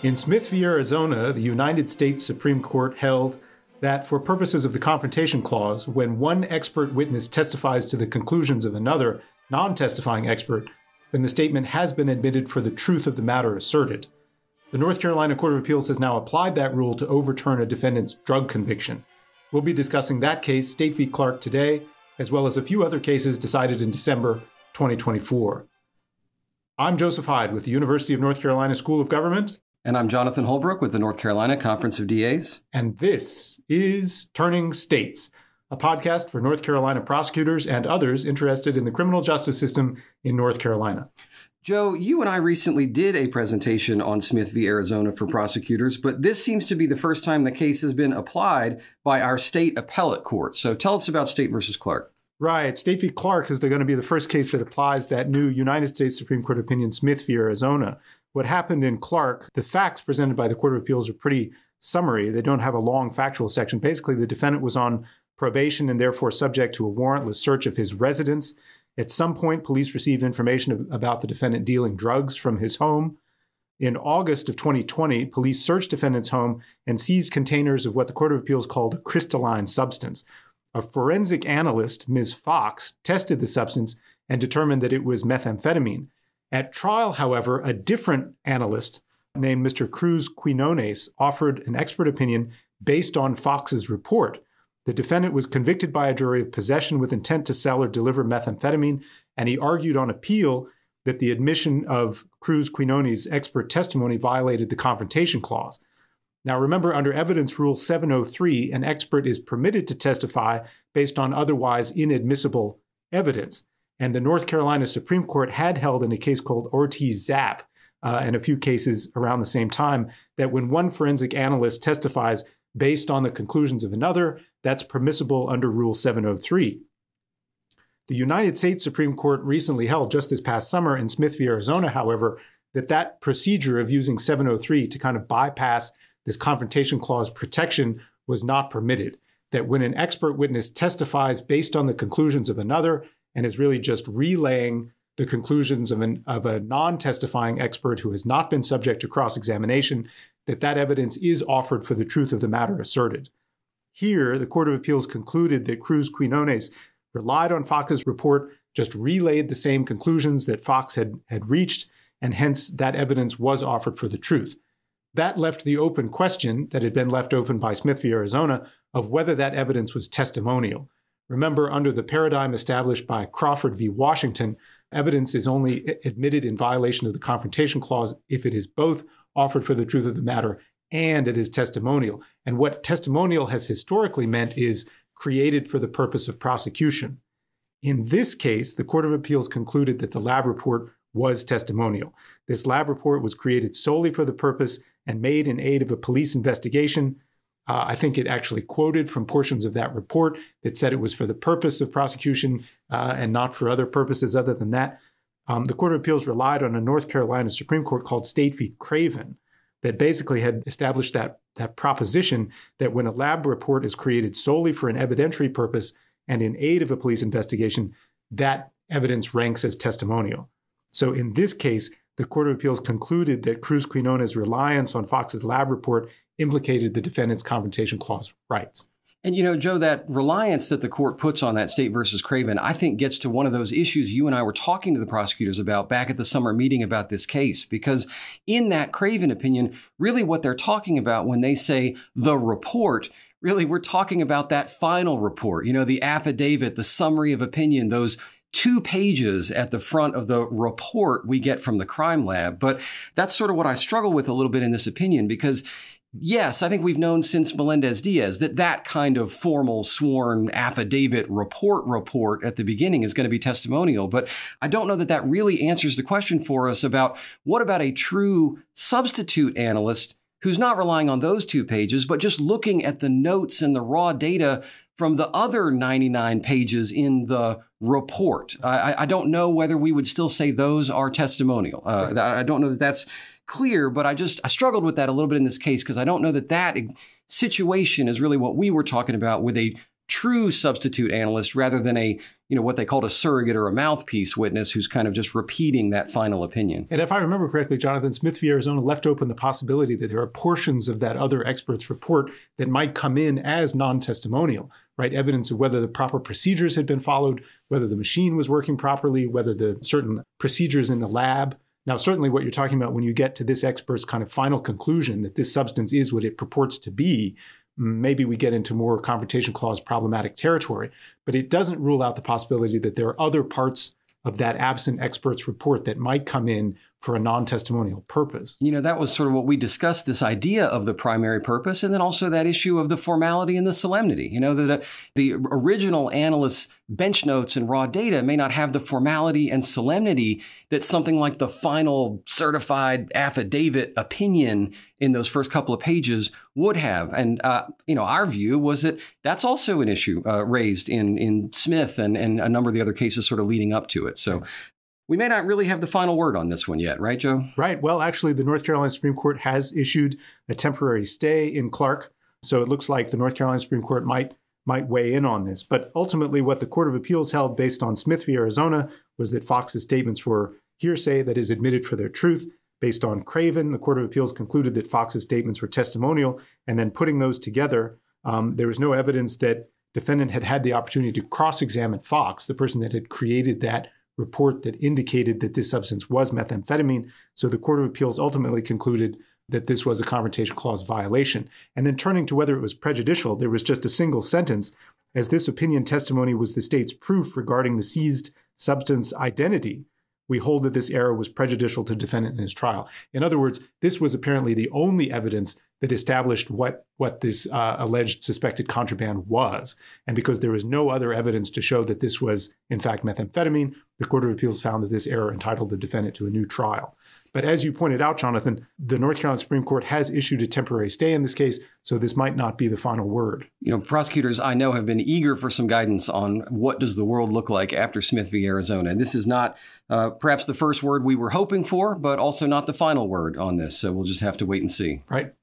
In Smith v. Arizona, the United States Supreme Court held that for purposes of the Confrontation Clause, when one expert witness testifies to the conclusions of another non-testifying expert, then the statement has been admitted for the truth of the matter asserted. The North Carolina Court of Appeals has now applied that rule to overturn a defendant's drug conviction. We'll be discussing that case, State v. Clark, today, as well as a few other cases decided in December 2024. I'm Joseph Hyde with the University of North Carolina School of Government. And I'm Jonathan Holbrook with the North Carolina Conference of DAs. And this is Turning States, a podcast for North Carolina prosecutors and others interested in the criminal justice system in North Carolina. Joe, you and I recently did a presentation on Smith v. Arizona for prosecutors, but this seems to be the first time the case has been applied by our state appellate court. So tell us about State v. Clark. Right. State v. Clark is going to be the first case that applies that new United States Supreme Court opinion, Smith v. Arizona. What happened in Clark, the facts presented by the Court of Appeals are pretty summary. They don't have a long factual section. Basically, the defendant was on probation and therefore subject to a warrantless search of his residence. At some point, police received information about the defendant dealing drugs from his home. In August of 2020, police searched defendant's home and seized containers of what the Court of Appeals called a crystalline substance. A forensic analyst, Ms. Fox, tested the substance and determined that it was methamphetamine. At trial, however, a different analyst named Mr. Cruz Quinones offered an expert opinion based on Fox's report. The defendant was convicted by a jury of possession with intent to sell or deliver methamphetamine, and he argued on appeal that the admission of Cruz Quinones' expert testimony violated the Confrontation Clause. Now, remember, under Evidence Rule 703, an expert is permitted to testify based on otherwise inadmissible evidence. And the North Carolina Supreme Court had held in a case called Ortiz-Zapp and a few cases around the same time that when one forensic analyst testifies based on the conclusions of another, that's permissible under Rule 703. The United States Supreme Court recently held just this past summer in Smith v. Arizona, however, that procedure of using 703 to kind of bypass this Confrontation Clause protection was not permitted. That when an expert witness testifies based on the conclusions of another and is really just relaying the conclusions of a non-testifying expert who has not been subject to cross-examination, that evidence is offered for the truth of the matter asserted. Here, the Court of Appeals concluded that Cruz Quinones relied on Fox's report, just relayed the same conclusions that Fox had reached, and hence that evidence was offered for the truth. That left the open question that had been left open by Smith v. Arizona of whether that evidence was testimonial. Remember, under the paradigm established by Crawford v. Washington, evidence is only admitted in violation of the Confrontation Clause if it is both offered for the truth of the matter and it is testimonial. And what testimonial has historically meant is created for the purpose of prosecution. In this case, the Court of Appeals concluded that the lab report was testimonial. This lab report was created solely for the purpose and made in aid of a police investigation. I think it actually quoted from portions of that report that said it was for the purpose of prosecution and not for other purposes other than that. The Court of Appeals relied on a North Carolina Supreme Court called State v. Craven that basically had established that proposition that when a lab report is created solely for an evidentiary purpose and in aid of a police investigation, that evidence ranks as testimonial. So in this case, the Court of Appeals concluded that Cruz Quinones' reliance on Fox's lab report implicated the defendant's Confrontation Clause rights. And, you know, Joe, that reliance that the court puts on that State versus Craven, I think gets to one of those issues you and I were talking to the prosecutors about back at the summer meeting about this case, because in that Craven opinion, really what they're talking about when they say the report, really we're talking about that final report, you know, the affidavit, the summary of opinion, those 2 pages at the front of the report we get from the crime lab. But that's sort of what I struggle with a little bit in this opinion, because yes, I think we've known since Melendez-Diaz that kind of formal sworn affidavit report at the beginning is going to be testimonial. But I don't know that really answers the question for us about what about a true substitute analyst who's not relying on those 2 pages, but just looking at the notes and the raw data from the other 99 pages in the report. I don't know whether we would still say those are testimonial. I don't know that that's clear, but I struggled with that a little bit in this case because I don't know that situation is really what we were talking about with a true substitute analyst rather than a, what they called a surrogate or a mouthpiece witness who's kind of just repeating that final opinion. And if I remember correctly, Jonathan, Smith v. Arizona left open the possibility that there are portions of that other expert's report that might come in as non-testimonial, right? Evidence of whether the proper procedures had been followed, whether the machine was working properly, whether the certain procedures in the lab. Now, certainly what you're talking about when you get to this expert's kind of final conclusion that this substance is what it purports to be, maybe we get into more Confrontation Clause problematic territory, but it doesn't rule out the possibility that there are other parts of that absent expert's report that might come in for a non-testimonial purpose. That was sort of what we discussed, this idea of the primary purpose, and then also that issue of the formality and the solemnity. That the original analyst's bench notes and raw data may not have the formality and solemnity that something like the final certified affidavit opinion in those first couple of pages would have. And, our view was that that's also an issue raised in Smith and a number of the other cases sort of leading up to it. So we may not really have the final word on this one yet, right, Joe? Right. Well, actually, the North Carolina Supreme Court has issued a temporary stay in Clark. So it looks like the North Carolina Supreme Court might weigh in on this. But ultimately, what the Court of Appeals held based on Smith v. Arizona was that Fox's statements were hearsay that is admitted for their truth. Based on Craven, the Court of Appeals concluded that Fox's statements were testimonial. And then putting those together, there was no evidence that defendant had the opportunity to cross-examine Fox, the person that had created that report that indicated that this substance was methamphetamine. So the Court of Appeals ultimately concluded that this was a Confrontation Clause violation. And then turning to whether it was prejudicial, there was just a single sentence, as this opinion testimony was the state's proof regarding the seized substance identity. We hold that this error was prejudicial to defendant in his trial. In other words, this was apparently the only evidence that established what this alleged suspected contraband was. And because there was no other evidence to show that this was, in fact, methamphetamine, the Court of Appeals found that this error entitled the defendant to a new trial. But as you pointed out, Jonathan, the North Carolina Supreme Court has issued a temporary stay in this case, so this might not be the final word. Prosecutors I know have been eager for some guidance on what does the world look like after Smith v. Arizona. And this is not perhaps the first word we were hoping for, but also not the final word on this. So we'll just have to wait and see. Right.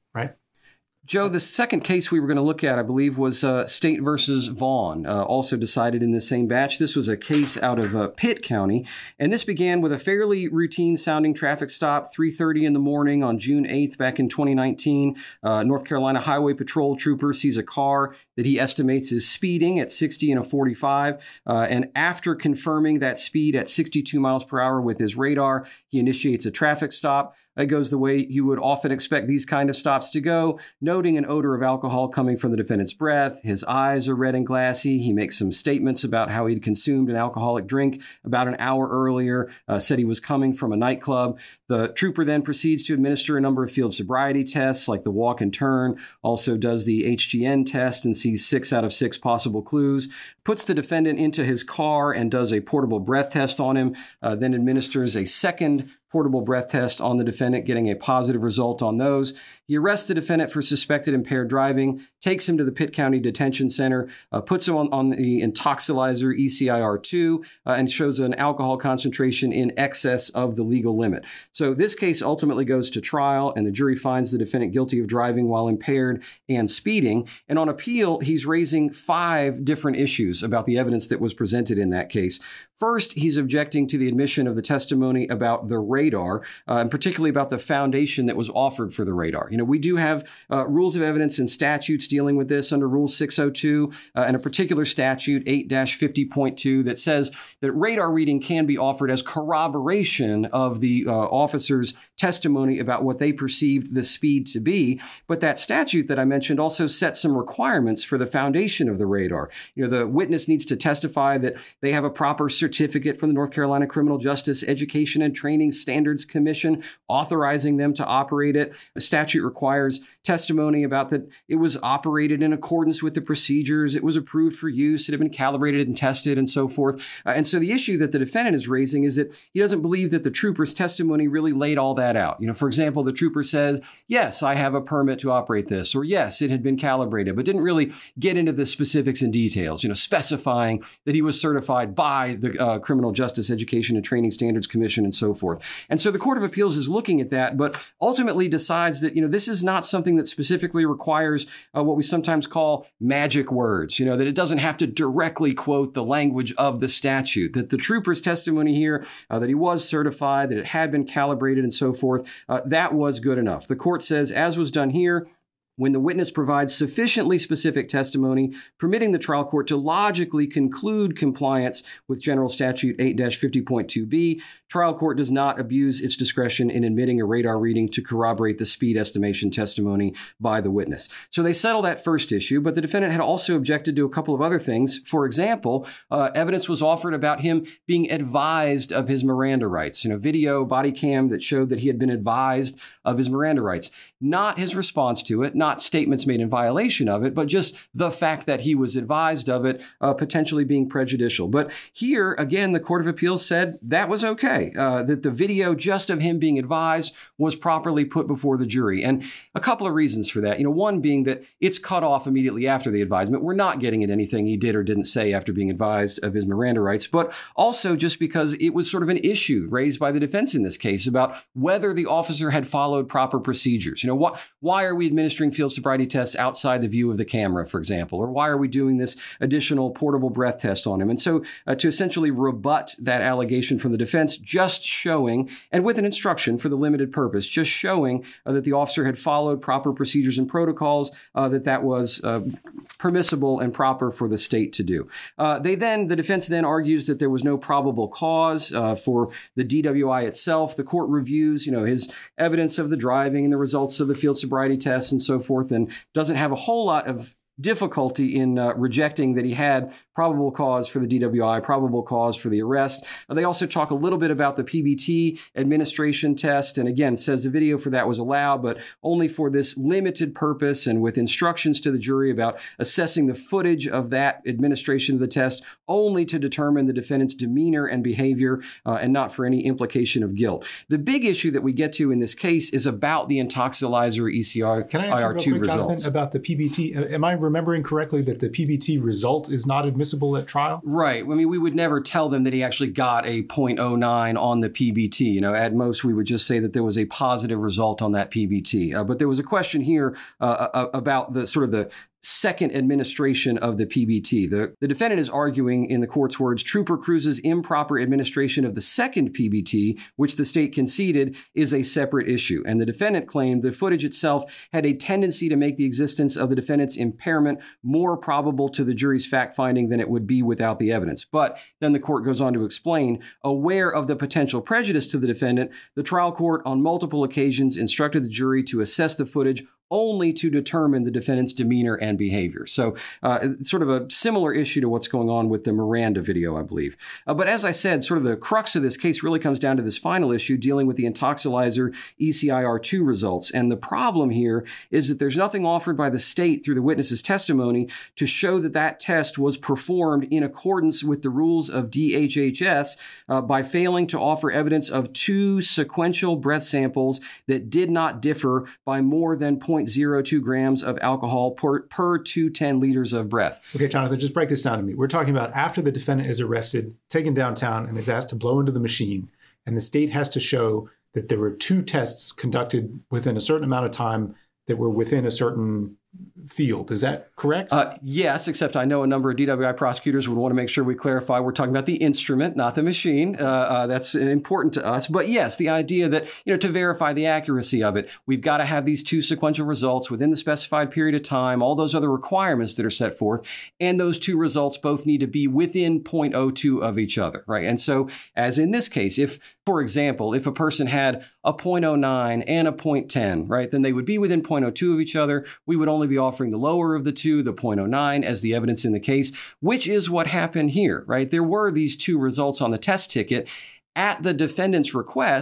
Joe, the second case we were going to look at, I believe, was State versus Vaughn, also decided in the same batch. This was a case out of Pitt County, and this began with a fairly routine-sounding traffic stop, 3:30 in the morning on June 8th back in 2019. North Carolina Highway Patrol trooper sees a car that he estimates is speeding at 60 and a 45, and after confirming that speed at 62 miles per hour with his radar, he initiates a traffic stop. It goes the way you would often expect these kind of stops to go, noting an odor of alcohol coming from the defendant's breath. His eyes are red and glassy. He makes some statements about how he'd consumed an alcoholic drink about an hour earlier, said he was coming from a nightclub. The trooper then proceeds to administer a number of field sobriety tests, like the walk and turn, also does the HGN test and sees 6 out of 6 possible clues, puts the defendant into his car and does a portable breath test on him, then administers a second portable breath test on the defendant, getting a positive result on those. He arrests the defendant for suspected impaired driving, takes him to the Pitt County Detention Center, puts him on the Intoxilizer ECIR2, and shows an alcohol concentration in excess of the legal limit. So this case ultimately goes to trial, and the jury finds the defendant guilty of driving while impaired and speeding. And on appeal, he's raising 5 different issues about the evidence that was presented in that case. First, he's objecting to the admission of the testimony about the radar, and particularly about the foundation that was offered for the radar. We do have rules of evidence and statutes dealing with this under Rule 602 and a particular statute, 8-50.2, that says that radar reading can be offered as corroboration of the officer's testimony about what they perceived the speed to be. But that statute that I mentioned also sets some requirements for the foundation of the radar. The witness needs to testify that they have a proper certificate from the North Carolina Criminal Justice Education and Training Standards Commission authorizing them to operate it. The statute requires testimony about that it was operated in accordance with the procedures, it was approved for use, it had been calibrated and tested, and so forth. And so the issue that the defendant is raising is that he doesn't believe that the trooper's testimony really laid all that that out. For example, the trooper says, yes, I have a permit to operate this, or yes, it had been calibrated, but didn't really get into the specifics and details, specifying that he was certified by the Criminal Justice Education and Training Standards Commission and so forth. And so the Court of Appeals is looking at that, but ultimately decides that, this is not something that specifically requires what we sometimes call magic words, that it doesn't have to directly quote the language of the statute, that the trooper's testimony here, that he was certified, that it had been calibrated and so forth, that was good enough. The court says, as was done here, when the witness provides sufficiently specific testimony, permitting the trial court to logically conclude compliance with General Statute 8-50.2b, trial court does not abuse its discretion in admitting a radar reading to corroborate the speed estimation testimony by the witness. So they settle that first issue, but the defendant had also objected to a couple of other things. For example, evidence was offered about him being advised of his Miranda rights. Video, body cam that showed that he had been advised of his Miranda rights. Not his response to it, not statements made in violation of it, but just the fact that he was advised of it potentially being prejudicial. But here, again, the Court of Appeals said that was okay, that the video just of him being advised was properly put before the jury. And a couple of reasons for that. One being that it's cut off immediately after the advisement. We're not getting at anything he did or didn't say after being advised of his Miranda rights, but also just because it was sort of an issue raised by the defense in this case about whether the officer had followed proper procedures. Why are we administering field sobriety tests outside the view of the camera, for example? Or why are we doing this additional portable breath test on him? And so to essentially rebut that allegation from the defense, just showing, and with an instruction for the limited purpose, just showing that the officer had followed proper procedures and protocols, that was permissible and proper for the state to do. The defense then argues that there was no probable cause for the DWI itself. The court reviews, his evidence of the driving and the results of the field sobriety tests and so forth, and doesn't have a whole lot of difficulty in rejecting that he had probable cause for the DWI, probable cause for the arrest. They also talk a little bit about the PBT administration test, and again, says the video for that was allowed, but only for this limited purpose and with instructions to the jury about assessing the footage of that administration of the test only to determine the defendant's demeanor and behavior and not for any implication of guilt. The big issue that we get to in this case is about the Intoxilizer ECR Can I ask IR2 you real quick, results. Jonathan, about the PBT? Am I remembering correctly that the PBT result is not admissible at trial? Right. We would never tell them that he actually got a 0.09 on the PBT. At most, we would just say that there was a positive result on that PBT. But there was a question here about the sort of the second administration of the PBT. The defendant is arguing, in the court's words, Trooper Cruz's improper administration of the second PBT, which the state conceded, is a separate issue. And the defendant claimed the footage itself had a tendency to make the existence of the defendant's impairment more probable to the jury's fact-finding than it would be without the evidence. But then the court goes on to explain, aware of the potential prejudice to the defendant, the trial court on multiple occasions instructed the jury to assess the footage only to determine the defendant's demeanor and behavior. So sort of a similar issue to what's going on with the Miranda video, I believe. But as I said, sort of the crux of this case really comes down to this final issue dealing with the Intoxilizer ECIR2 results. And the problem here is that there's nothing offered by the state through the witness's testimony to show that that test was performed in accordance with the rules of DHHS by failing to offer evidence of two sequential breath samples that did not differ by more than 0.02 grams of alcohol per 210 liters of breath. Okay, Jonathan, just break this down to me. We're talking about after the defendant is arrested, taken downtown, and is asked to blow into the machine, and the state has to show that there were two tests conducted within a certain amount of time that were within a certain field. Is that correct? Yes, except I know a number of DWI prosecutors would want to make sure we clarify we're talking about the instrument, not the machine. That's important to us. But yes, the idea that, to verify the accuracy of it, we've got to have these two sequential results within the specified period of time, all those other requirements that are set forth, and those two results both need to be within 0.02 of each other, right? And so, as in this case, if, for example, if a person had a 0.09 and a 0.10, right, then they would be within 0.02 of each other. We would only be offering the lower of the two, the 0.09, as the evidence in the case, which is what happened here, right? There were these two results on the test ticket. At the defendant's request,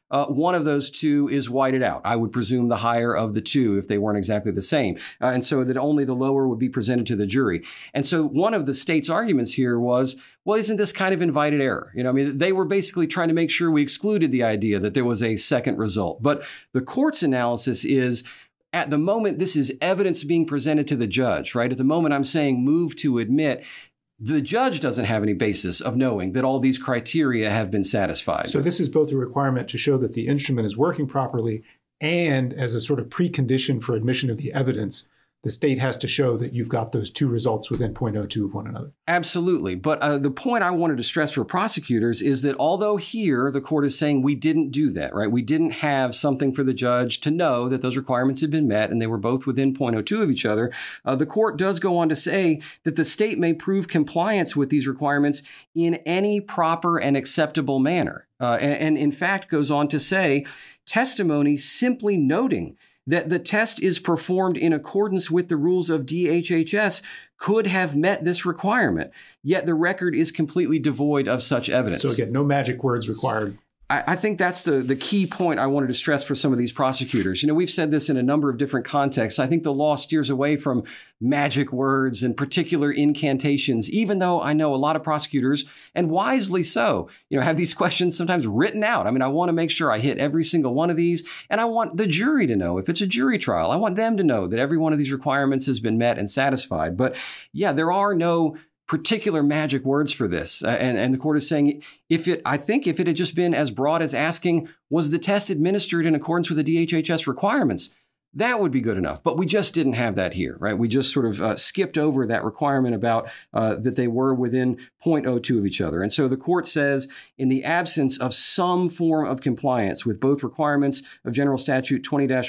one of those two is whited out. I would presume the higher of the two if they weren't exactly the same. And so that only the lower would be presented to the jury. And so one of the state's arguments here was, well, isn't this kind of invited error? I mean, they were basically trying to make sure we excluded the idea that there was a second result. But the court's analysis is, at the moment this is evidence being presented to the judge, right? At the moment I'm saying move to admit, the judge doesn't have any basis of knowing that all these criteria have been satisfied. So this is both a requirement to show that the instrument is working properly and as a sort of precondition for admission of the evidence, the state has to show that you've got those two results within 0.02 of one another. Absolutely. But the point I wanted to stress for prosecutors is that although here the court is saying we didn't do that, right? We didn't have something for the judge to know that those requirements had been met and they were both within 0.02 of each other. The court does go on to say that the state may prove compliance with these requirements in any proper and acceptable manner. And in fact goes on to say testimony simply noting that the test is performed in accordance with the rules of DHHS could have met this requirement, yet the record is completely devoid of such evidence. So again, no magic words required. I think that's the key point I wanted to stress for some of these prosecutors. We've said this in a number of different contexts. I think the law steers away from magic words and particular incantations, even though I know a lot of prosecutors, and wisely so, have these questions sometimes written out. I mean, I want to make sure I hit every single one of these, and I want the jury to know, if it's a jury trial, I want them to know that every one of these requirements has been met and satisfied. But yeah, there are no particular magic words for this. And the court is saying, if it had just been as broad as asking, was the test administered in accordance with the DHHS requirements? That would be good enough. But we just didn't have that here, right? We just sort of skipped over that requirement about that they were within 0.02 of each other. And so the court says, in the absence of some form of compliance with both requirements of General Statute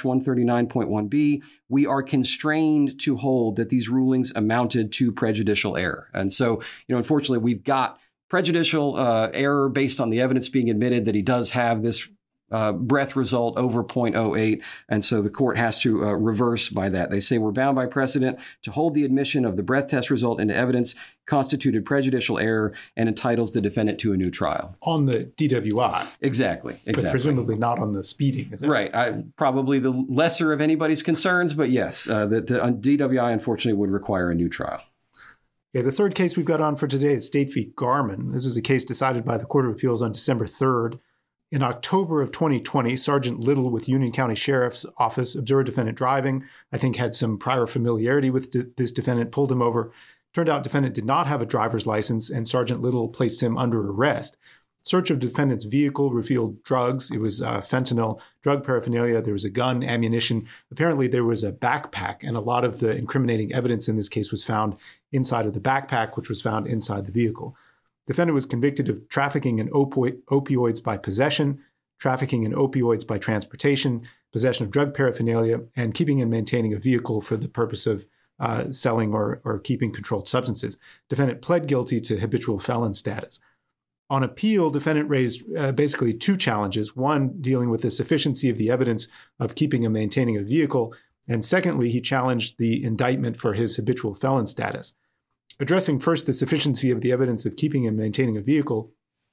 20-139.1b, we are constrained to hold that these rulings amounted to prejudicial error. And so, unfortunately, we've got prejudicial error based on the evidence being admitted that he does have this breath result over 0.08. And so the court has to reverse by that. They say we're bound by precedent to hold the admission of the breath test result into evidence constituted prejudicial error and entitles the defendant to a new trial. On the DWI. Exactly. But presumably not on the speeding. Is that right? Probably the lesser of anybody's concerns, but yes, the DWI unfortunately would require a new trial. Okay, the third case we've got on for today is State v. Garman. This is a case decided by the Court of Appeals on December 3rd. In October of 2020, Sergeant Little with Union County Sheriff's Office observed defendant driving, I think had some prior familiarity with this defendant, pulled him over. Turned out defendant did not have a driver's license, and Sergeant Little placed him under arrest. Search of defendant's vehicle revealed drugs. It was fentanyl, drug paraphernalia. There was a gun, ammunition. Apparently there was a backpack, and a lot of the incriminating evidence in this case was found inside of the backpack, which was found inside the vehicle. Defendant was convicted of trafficking in opioids by possession, trafficking in opioids by transportation, possession of drug paraphernalia, and keeping and maintaining a vehicle for the purpose of selling or keeping controlled substances. Defendant pled guilty to habitual felon status. On appeal, defendant raised basically two challenges. One, dealing with the sufficiency of the evidence of keeping and maintaining a vehicle. And secondly, he challenged the indictment for his habitual felon status. Addressing first the sufficiency of the evidence of keeping and maintaining a vehicle,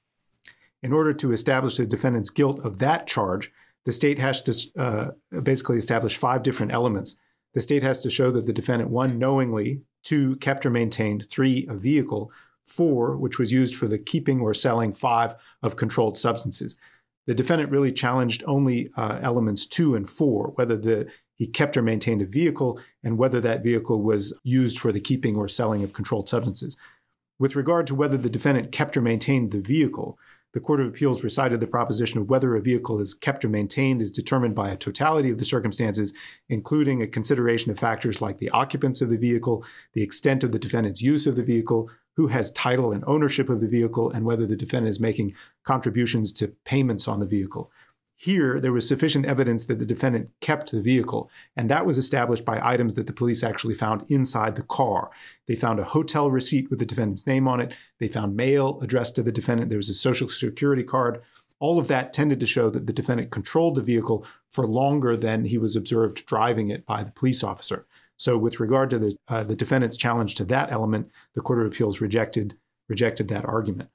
in order to establish the defendant's guilt of that charge, the state has to basically establish 5 different elements. The state has to show that the defendant, 1, knowingly, 2, kept or maintained, 3, a vehicle, 4, which was used for the keeping or selling, 5, of controlled substances. The defendant really challenged only elements 2 and 4, whether he kept or maintained a vehicle and whether that vehicle was used for the keeping or selling of controlled substances. With regard to whether the defendant kept or maintained the vehicle, the Court of Appeals recited the proposition of whether a vehicle is kept or maintained is determined by a totality of the circumstances, including a consideration of factors like the occupants of the vehicle, the extent of the defendant's use of the vehicle, who has title and ownership of the vehicle, and whether the defendant is making contributions to payments on the vehicle. Here, there was sufficient evidence that the defendant kept the vehicle, and that was established by items that the police actually found inside the car. They found a hotel receipt with the defendant's name on it. They found mail addressed to the defendant. There was a Social Security card. All of that tended to show that the defendant controlled the vehicle for longer than he was observed driving it by the police officer. So with regard to the defendant's challenge to that element, the Court of Appeals rejected that argument.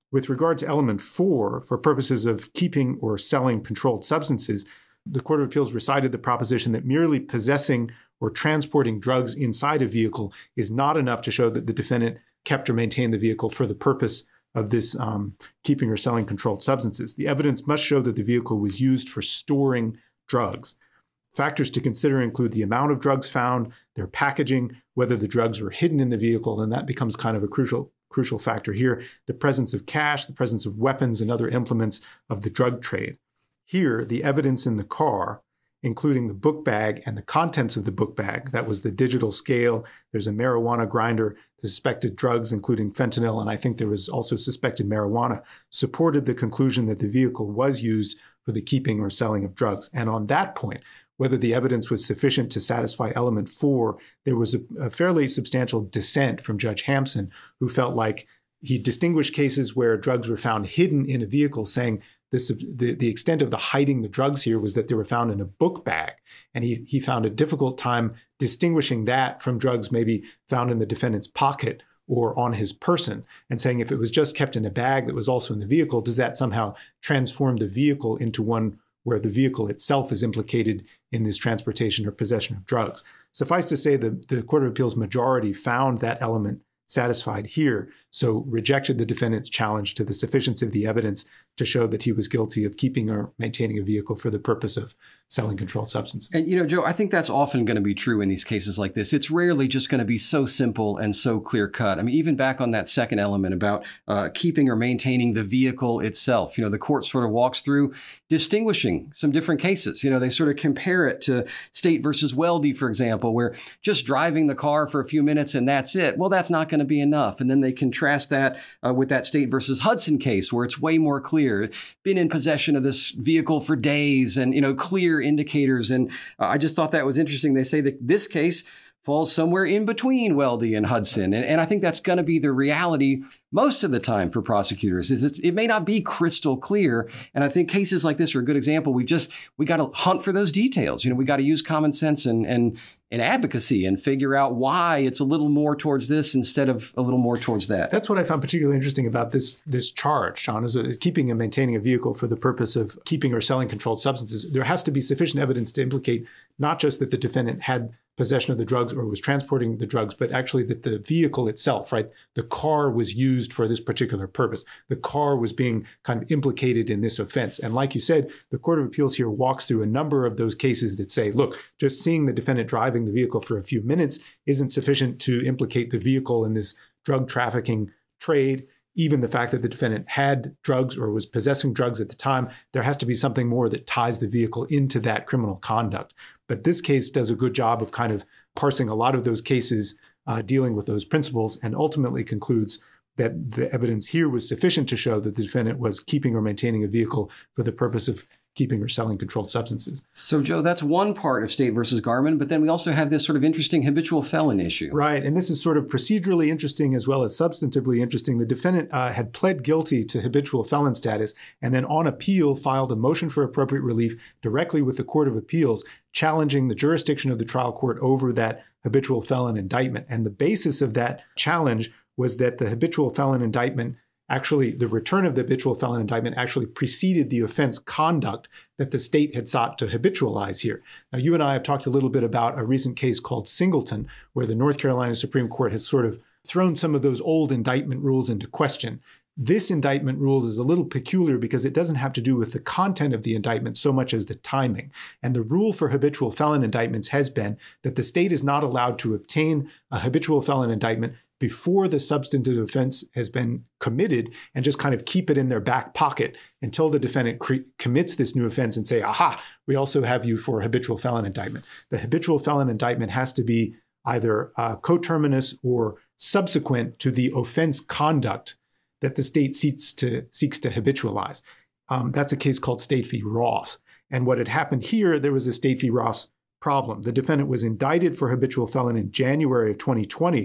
With regard to element 4, for purposes of keeping or selling controlled substances, the Court of Appeals recited the proposition that merely possessing or transporting drugs inside a vehicle is not enough to show that the defendant kept or maintained the vehicle for the purpose of this keeping or selling controlled substances. The evidence must show that the vehicle was used for storing drugs. Factors to consider include the amount of drugs found, their packaging, whether the drugs were hidden in the vehicle, and that becomes kind of a crucial factor here, the presence of cash, the presence of weapons and other implements of the drug trade. Here, the evidence in the car, including the book bag and the contents of the book bag, that was the digital scale, there's a marijuana grinder, the suspected drugs, including fentanyl, and I think there was also suspected marijuana, supported the conclusion that the vehicle was used for the keeping or selling of drugs. And on that point, whether the evidence was sufficient to satisfy element 4, there was a fairly substantial dissent from Judge Hampson, who felt like he distinguished cases where drugs were found hidden in a vehicle, saying the extent of the hiding the drugs here was that they were found in a book bag. And he found a difficult time distinguishing that from drugs maybe found in the defendant's pocket or on his person, and saying if it was just kept in a bag that was also in the vehicle, does that somehow transform the vehicle into one where the vehicle itself is implicated in this transportation or possession of drugs? Suffice to say, the Court of Appeals majority found that element satisfied here, so rejected the defendant's challenge to the sufficiency of the evidence to show that he was guilty of keeping or maintaining a vehicle for the purpose of selling controlled substances. And, Joe, I think that's often going to be true in these cases like this. It's rarely just going to be so simple and so clear cut. I mean, even back on that second element about keeping or maintaining the vehicle itself, the court sort of walks through distinguishing some different cases. They sort of compare it to State versus Weldy, for example, where just driving the car for a few minutes and that's it. Well, that's not going to be enough. And then they contrast that with that State versus Hudson case, where it's way more clear. Been in possession of this vehicle for days and, clear indicators. And I just thought that was interesting. They say that this case falls somewhere in between Weldy and Hudson. And I think that's going to be the reality most of the time for prosecutors. It may not be crystal clear. And I think cases like this are a good example. We got to hunt for those details. We got to use common sense and advocacy and figure out why it's a little more towards this instead of a little more towards that. That's what I found particularly interesting about this charge, Sean, is keeping and maintaining a vehicle for the purpose of keeping or selling controlled substances. There has to be sufficient evidence to implicate not just that the defendant had possession of the drugs or was transporting the drugs, but actually that the vehicle itself, right, the car was used for this particular purpose. The car was being kind of implicated in this offense. And like you said, the Court of Appeals here walks through a number of those cases that say, look, just seeing the defendant driving the vehicle for a few minutes isn't sufficient to implicate the vehicle in this drug trafficking trade. Even the fact that the defendant had drugs or was possessing drugs at the time, there has to be something more that ties the vehicle into that criminal conduct. But this case does a good job of kind of parsing a lot of those cases, dealing with those principles, and ultimately concludes that the evidence here was sufficient to show that the defendant was keeping or maintaining a vehicle for the purpose of keeping or selling controlled substances. So, Joe, that's one part of State versus Garman, but then we also have this sort of interesting habitual felon issue. Right, and this is sort of procedurally interesting as well as substantively interesting. The defendant had pled guilty to habitual felon status and then on appeal filed a motion for appropriate relief directly with the Court of Appeals, challenging the jurisdiction of the trial court over that habitual felon indictment. And the basis of that challenge was that the habitual felon indictment actually, the return of the habitual felon indictment actually preceded the offense conduct that the state had sought to habitualize here. Now, you and I have talked a little bit about a recent case called Singleton, where the North Carolina Supreme Court has sort of thrown some of those old indictment rules into question. This indictment rules is a little peculiar because it doesn't have to do with the content of the indictment so much as the timing. And the rule for habitual felon indictments has been that the state is not allowed to obtain a habitual felon indictment before the substantive offense has been committed and just kind of keep it in their back pocket until the defendant commits this new offense and say, aha, we also have you for a habitual felon indictment. The habitual felon indictment has to be either coterminous or subsequent to the offense conduct that the state seeks to habitualize. That's a case called State v. Ross. And what had happened here, there was a State v. Ross problem. The defendant was indicted for habitual felon in January of 2020.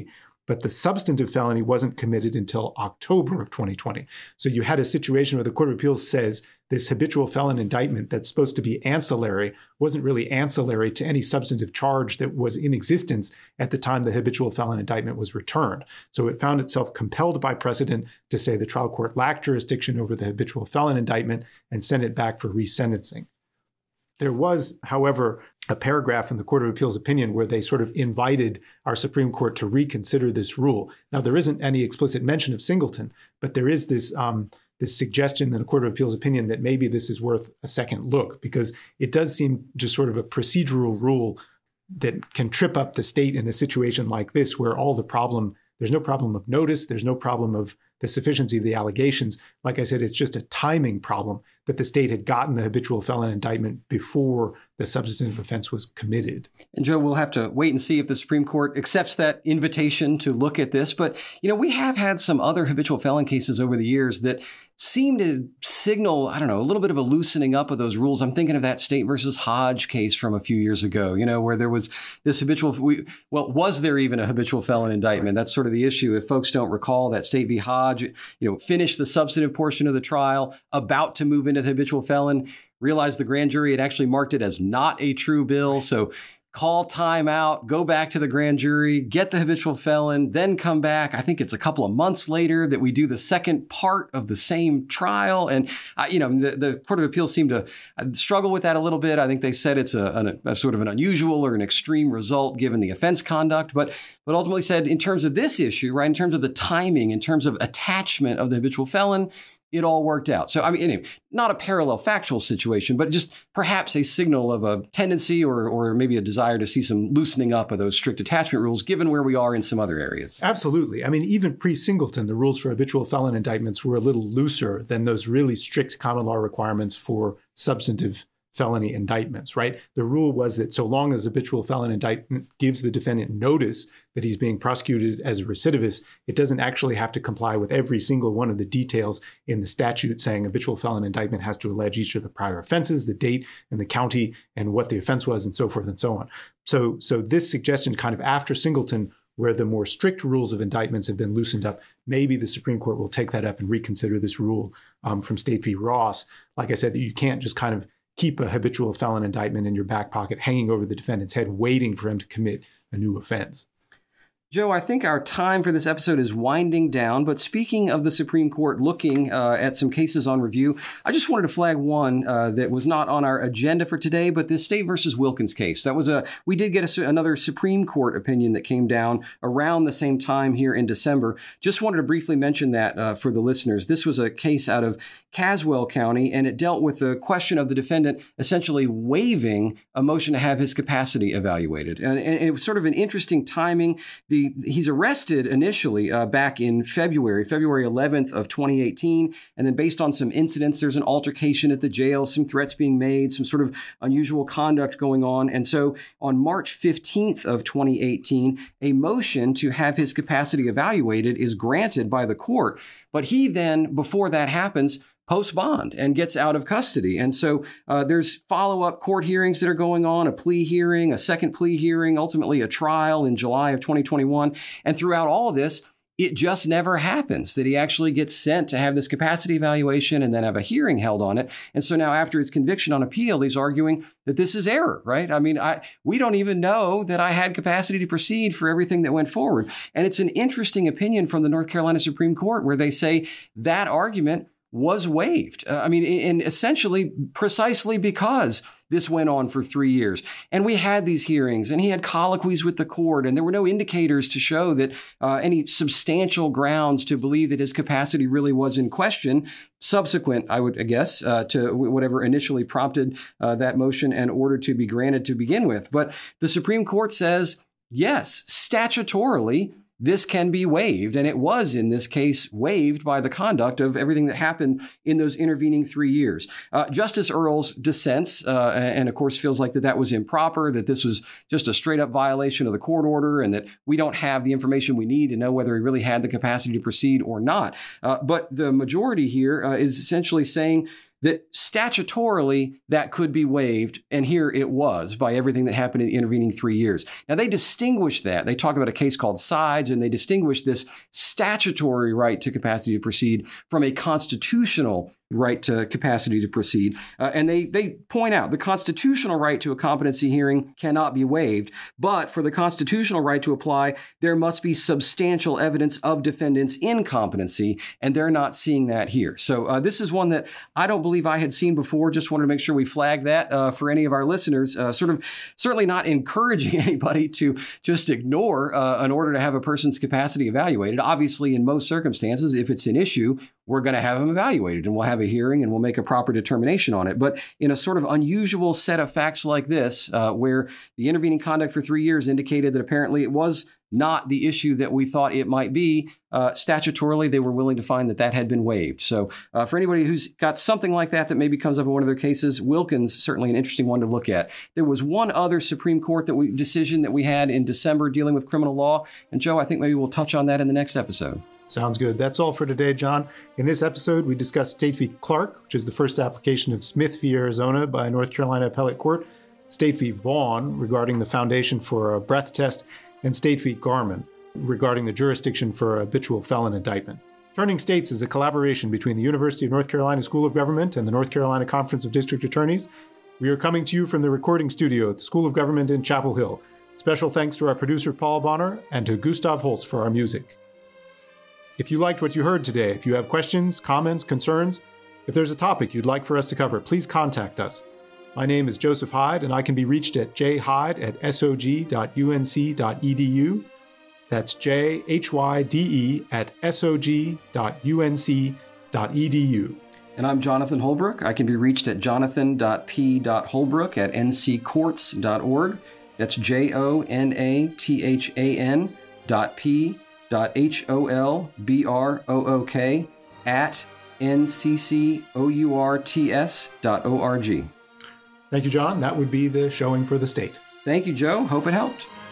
but the substantive felony wasn't committed until October of 2020. So you had a situation where the Court of Appeals says this habitual felon indictment that's supposed to be ancillary wasn't really ancillary to any substantive charge that was in existence at the time the habitual felon indictment was returned. So it found itself compelled by precedent to say the trial court lacked jurisdiction over the habitual felon indictment and sent it back for resentencing. There was, however, a paragraph in the Court of Appeals opinion where they sort of invited our Supreme Court to reconsider this rule. Now, there isn't any explicit mention of Singleton, but there is this suggestion in the Court of Appeals opinion that maybe this is worth a second look, because it does seem just sort of a procedural rule that can trip up the state in a situation like this, where there's no problem of notice, there's no problem of the sufficiency of the allegations. Like I said, it's just a timing problem that the state had gotten the habitual felon indictment before the substantive offense was committed. And Joe, we'll have to wait and see if the Supreme Court accepts that invitation to look at this. But, we have had some other habitual felon cases over the years that seem to signal, a little bit of a loosening up of those rules. I'm thinking of that State versus Hodge case from a few years ago, where there was this was there even a habitual felon indictment? That's sort of the issue. If folks don't recall, that State v. Hodge, finished the substantive portion of the trial, about to move into the habitual felon, realized the grand jury had actually marked it as not a true bill. So call time out, go back to the grand jury, get the habitual felon, then come back. I think it's a couple of months later that we do the second part of the same trial. And, the Court of Appeals seemed to struggle with that a little bit. I think they said it's a sort of an unusual or an extreme result given the offense conduct, but ultimately said in terms of this issue, right, in terms of the timing, in terms of attachment of the habitual felon, it all worked out. So, anyway, not a parallel factual situation, but just perhaps a signal of a tendency or maybe a desire to see some loosening up of those strict attachment rules, given where we are in some other areas. Absolutely. Even pre-Singleton, the rules for habitual felon indictments were a little looser than those really strict common law requirements for substantive felony indictments, right? The rule was that so long as habitual felon indictment gives the defendant notice that he's being prosecuted as a recidivist, it doesn't actually have to comply with every single one of the details in the statute saying habitual felon indictment has to allege each of the prior offenses, the date and the county and what the offense was and so forth and so on. So this suggestion kind of after Singleton, where the more strict rules of indictments have been loosened up, maybe the Supreme Court will take that up and reconsider this rule from State v. Ross. Like I said, that you can't just kind of keep a habitual felon indictment in your back pocket, hanging over the defendant's head, waiting for him to commit a new offense. Joe, I think our time for this episode is winding down, but speaking of the Supreme Court looking at some cases on review, I just wanted to flag one that was not on our agenda for today, but this State versus Wilkins case. We did get another Supreme Court opinion that came down around the same time here in December. Just wanted to briefly mention that for the listeners. This was a case out of Caswell County, and it dealt with the question of the defendant essentially waiving a motion to have his capacity evaluated. And it was sort of an interesting timing. He's arrested initially back in February 11th of 2018. And then based on some incidents, there's an altercation at the jail, some threats being made, some sort of unusual conduct going on. And so on March 15th of 2018, a motion to have his capacity evaluated is granted by the court. But he then, before that happens, post bond and gets out of custody. And so there's follow-up court hearings that are going on, a plea hearing, a second plea hearing, ultimately a trial in July of 2021. And throughout all of this, it just never happens that he actually gets sent to have this capacity evaluation and then have a hearing held on it. And so now after his conviction on appeal, he's arguing that this is error, right? We don't even know that I had capacity to proceed for everything that went forward. And it's an interesting opinion from the North Carolina Supreme Court where they say that argument was waived. And essentially precisely because this went on for 3 years. And we had these hearings and he had colloquies with the court and there were no indicators to show that any substantial grounds to believe that his capacity really was in question subsequent, I guess, to whatever initially prompted that motion and order to be granted to begin with. But the Supreme Court says, yes, statutorily, this can be waived. And it was, in this case, waived by the conduct of everything that happened in those intervening 3 years. Justice Earls dissents and, of course, feels like that was improper, that this was just a straight up violation of the court order and that we don't have the information we need to know whether he really had the capacity to proceed or not. But the majority here is essentially saying that statutorily that could be waived, and here it was by everything that happened in the intervening 3 years. Now, they distinguish that. They talk about a case called Sides, and they distinguish this statutory right to capacity to proceed from a constitutional right to capacity to proceed. And they point out the constitutional right to a competency hearing cannot be waived, but for the constitutional right to apply, there must be substantial evidence of defendant's incompetency, and they're not seeing that here. So this is one that I don't believe I had seen before. Just wanted to make sure we flag that for any of our listeners, certainly not encouraging anybody to just ignore in order to have a person's capacity evaluated. Obviously, in most circumstances, if it's an issue, we're going to have them evaluated, and we'll have a hearing and we'll make a proper determination on it. But in a sort of unusual set of facts like this, where the intervening conduct for 3 years indicated that apparently it was not the issue that we thought it might be, statutorily, they were willing to find that that had been waived. So for anybody who's got something like that maybe comes up in one of their cases, Wilkins, certainly an interesting one to look at. There was one other Supreme Court decision that we had in December dealing with criminal law. And Joe, I think maybe we'll touch on that in the next episode. Sounds good. That's all for today, John. In this episode, we discussed State v. Clark, which is the first application of Smith v. Arizona by North Carolina Appellate Court, State v. Vaughn regarding the foundation for a breath test, and State v. Garman regarding the jurisdiction for a habitual felon indictment. Turning States is a collaboration between the University of North Carolina School of Government and the North Carolina Conference of District Attorneys. We are coming to you from the recording studio at the School of Government in Chapel Hill. Special thanks to our producer, Paul Bonner, and to Gustav Holst for our music. If you liked what you heard today, if you have questions, comments, concerns, if there's a topic you'd like for us to cover, please contact us. My name is Joseph Hyde, and I can be reached at jhyde@sog.unc.edu. That's jhyde@sog.unc.edu. And I'm Jonathan Holbrook. I can be reached at jonathan.p.holbrook at nccourts.org. That's JONATHAN.P.HOLBROOK at nccourts.org. Thank you, John. That would be the showing for the state. Thank you, Joe. Hope it helped.